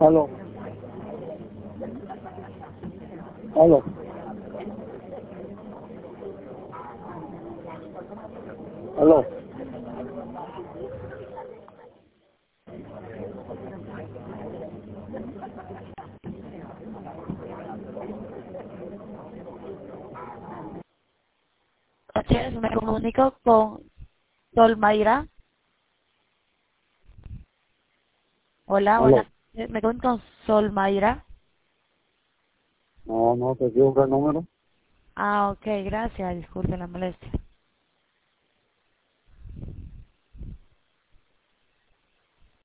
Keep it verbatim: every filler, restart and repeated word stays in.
Aló. Aló. Aló. Noches, me comunico con Sol Mayra. Hola, Aló. buenas. eh, Me comunico con Sol Mayra. No, no, te dio el número. Ah, ok, gracias. Disculpe la molestia.